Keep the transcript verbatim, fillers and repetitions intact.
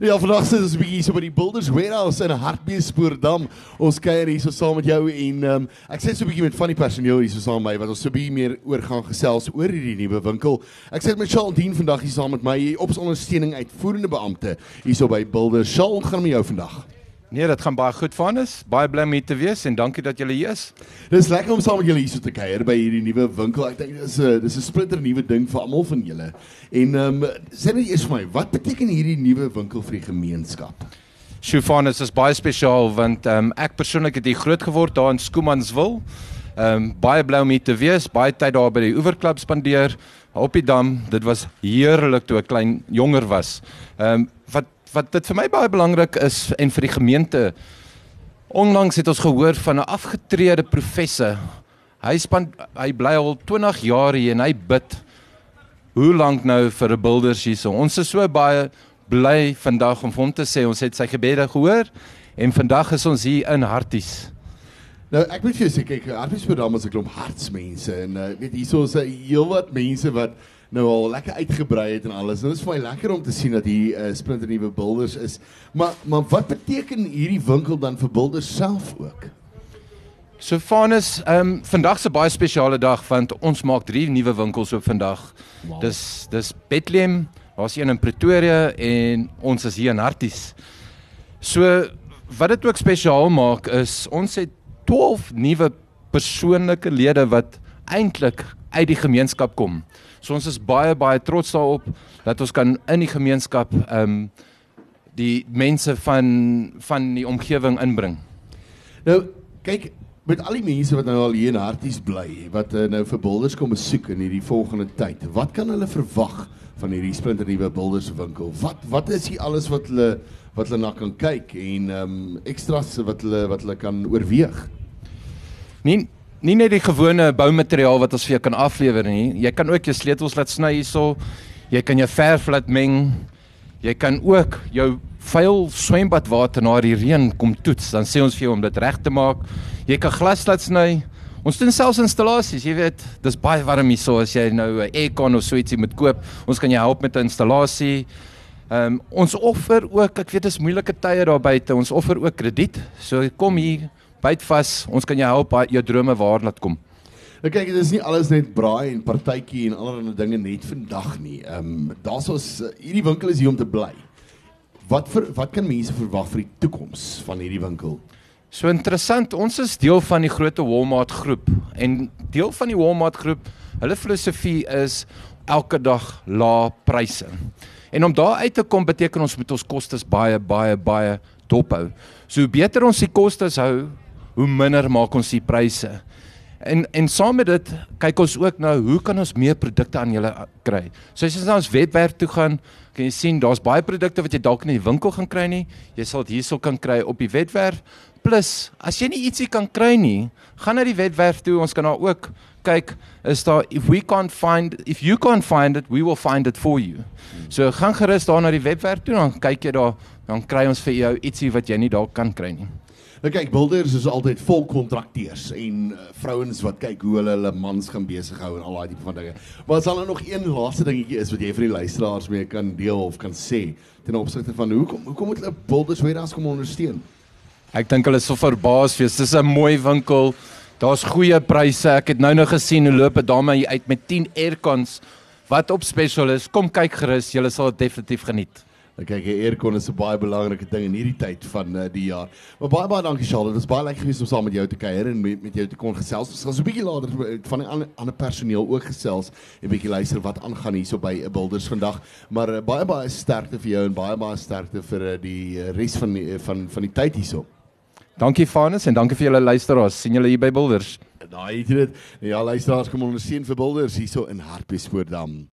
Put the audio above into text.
Ja, vandag sit ons 'n bietjie so by die Builders Warehouse in Hartbeespoort. Ons kuier hier so saam met jou en um, ek sit so 'n bietjie met van die personeel hier so saam met my wat ons so 'n bietjie meer oor gaan gesels oor hierdie nuwe winkel. Ek sit met Charles Dean vandag hier saam met my hier op ons ondersteuning uitvoerende beampte hier so by Builders. Charles, gaan met jou vandag? Nee, dit gaan baie goed van is. Baie bly om hier te wees en dankie dat julle hier is. Dis lekker om saam met julle hier so te kuier by hierdie nuwe winkel. Ek dink dis 'n dis 'n splinter nuwe ding vir almal van julle. En ehm um, sê net eers vir my, wat beteken hierdie nuwe winkel vir die gemeenskap? Sjoefanus is baie spesiaal want um, ek persoonlik het hier groot geword daar in Schoemansville. Um, baie bly om hier te wees, baie tyd daar by die Oeverklub spandeer op die dam. Dit was heerlik toe ek klein jonger was. Um, wat Wat dit vir my baie belangrik is en vir die gemeente, onlangs het ons gehoor van 'n afgetrede professor. Hy span, hy bly al twintig jaar hier en hy bid. Hoe lank nou vir 'n Builders hier so? Ons is so baie bly vandag om vir hom te sê, ons het sy gebede gehoor en vandag is ons hier in Harties. Nou, ek moet vir jou sê, kyk, Hartbeespoort is 'n klomp hartsmense en uh, weet hierso is 'n heelwat mense wat nou al lekker uitgebrei het en alles. Nou is vir my lekker om te sien dat hier 'n uh, splinter nuwe Builders is. Maar maar wat beteken hierdie winkel dan vir Builders self ook? Sjoefanus, ehm um, vandag is 'n baie spesiale dag want ons maak drie nuwe winkels op vandag. Wow. Dis dis Bethlehem, daar's een in Pretoria en ons is hier in Harties. So wat dit ook spesiaal maak is ons het twaalf nuwe persoonlike lede wat eintlik uit die gemeenskap kom. So ons is baie baie trots daarop dat ons kan in die gemeenskap ehm um, die mense van van die omgewing inbring. Nou, kyk, met al die mense wat nou al hier in Harties bly, wat uh, nou vir Builders kom besoek in hierdie volgende tyd, wat kan hulle verwag van hierdie splinter nuwe Builders winkel? Wat wat is hier alles wat hulle wat hulle na kan kyk en ehm um, ekstras wat hulle wat hulle kan oorweeg? Nie nie net die gewone boumateriaal wat ons vir jou kan aflewer nie. Jy kan ook jou sleutels laat sny hierso. Jy kan jou verf laat meng. Jy kan ook jou vuil swembadwater na die reën kom toets. Dan sê ons vir jou om dit reg te maak. Jy kan glas laat sny. Ons doen selfs installasies, jy weet, dis baie warm hierso as jy nou 'n aircon of so ietsie moet koop. Ons kan jou help met 'n installasie. Ehm um, ons offer ook, ek weet dis moeilike tye daar buite. Ons offer ook krediet. So kom hier, byt vas. Ons kan jou help jou drome waar laat kom. Nou kyk, dit is nie alles net braai en partytjie en allerlei dinge net vandag nie. Ehm um, daar's ons uh, hierdie winkel is hier om te bly. Wat vir wat kan mense verwag vir die toekoms van hierdie winkel? So interessant, ons is deel van die groot Walmart groep en deel van die Walmart groep, hulle filosofie is elke dag lae pryse. En om daar uit te kom beteken ons moet ons kostes baie baie baie dop hou. So hoe beter ons die kostes hou, hoe minder maak ons die pryse. En en saam met dit kyk ons ook nou hoe kan ons meer produkte aan julle kry. So as jy na ons webwerf toe gaan, kan jy sien daar's baie produkte wat jy dalk nie in die winkel gaan kry nie. Jy sal dit hierso kan kry op die webwerf. Plus, as jy nie ietsie kan kry nie, gaan na die webwerf toe. Ons kan daar ook kyk, is daar if we can't find if you can't find it, we will find it for you. So gaan gerus daar na die webwerf toe, dan kyk jy daar, dan kry ons vir jou ietsie wat jy nie dalk kan kry nie. Nou kyk, Builders is altyd vol kontrakteurs en uh, vrouens wat kyk hoe hulle hulle mans gaan besig hou en al daai tipe van dinge. Maar as daar nog een laaste dingetjie is wat jy vir die luisteraars mee kan deel of kan sê ten opsigte van hoekom hoekom moet hulle Builders Warehouse kom ondersteun? Ek dink hulle sal verbaas wees. Dis 'n mooi winkel. Daar's goeie pryse. Ek het nou nog gesien hoe loop 'n dame hier uit met tien aircons wat op special is. Kom kyk gerus, julle sal dit definitief geniet. Nou kyk, 'n aircon is 'n baie belangrike ding in hierdie tyd van uh, die jaar. Maar baie baie dankie Charlotte. Dit was baie lekker geweest om saam met jou te kuier en met, met jou te kon gesels. Ons gaan so 'n bietjie later van die ander, ander personeel ook gesels en 'n bietjie luister wat aangaan hierso by Builders vandag. Maar uh, baie baie sterkte vir jou en baie baie sterkte vir uh, die uh, res van die, van van die tyd hierso. Dankie Vanus en dankie vir julle luisteraars. Sien julle hier by Builders. Daai het dit. Ja, luisteraars kom ondersteun vir Builders hierso in Hartbeespoort.